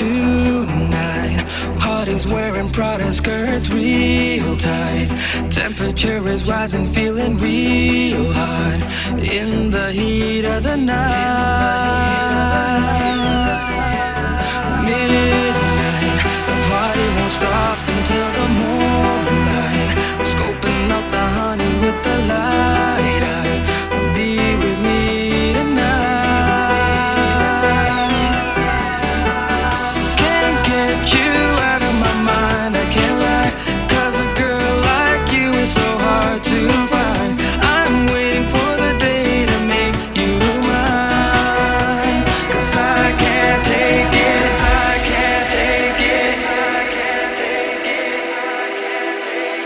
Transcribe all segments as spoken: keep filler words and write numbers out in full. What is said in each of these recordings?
tonight. Heart is wearing Prada skirts real tight. Temperature is rising, feeling real hot in the heat of the night. Midnight, the party won't stop until the moonlight. Scoping out the honeys with the light eyes. Be with me tonight. Can't get you out of my mind, I can't lie. Cause a girl like you is so hard to find. I'm waiting for the day to make you mine. Cause I can't take it, I can't take it, I can't take it, I can't take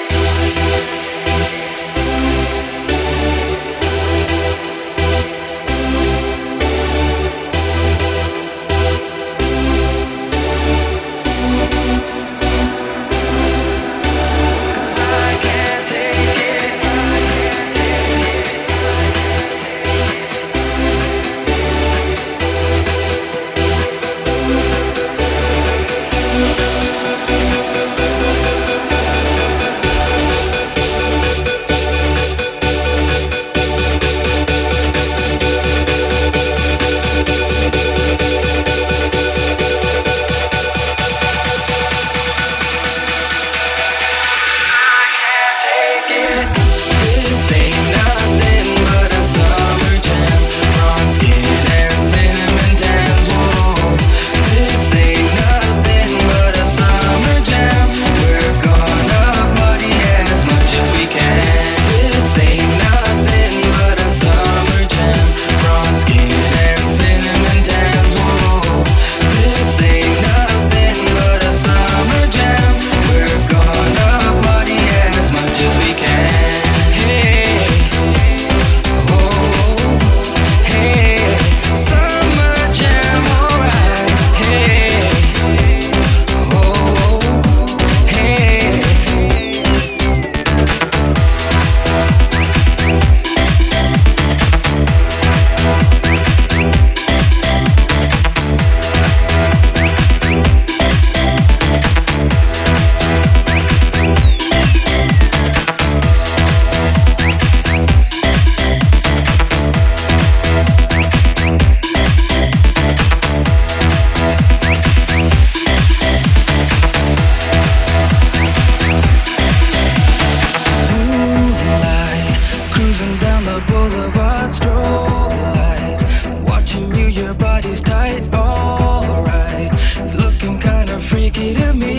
down the boulevard, strobe lights. Watching you, your body's tight, alright. Looking kinda freaky to me.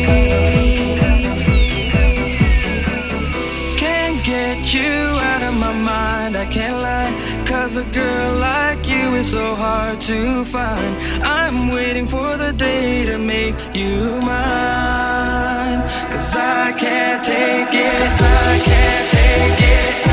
Can't get you out of my mind, I can't lie. Cause a girl like you is so hard to find. I'm waiting for the day to make you mine. Cause I can't take it, I can't take it.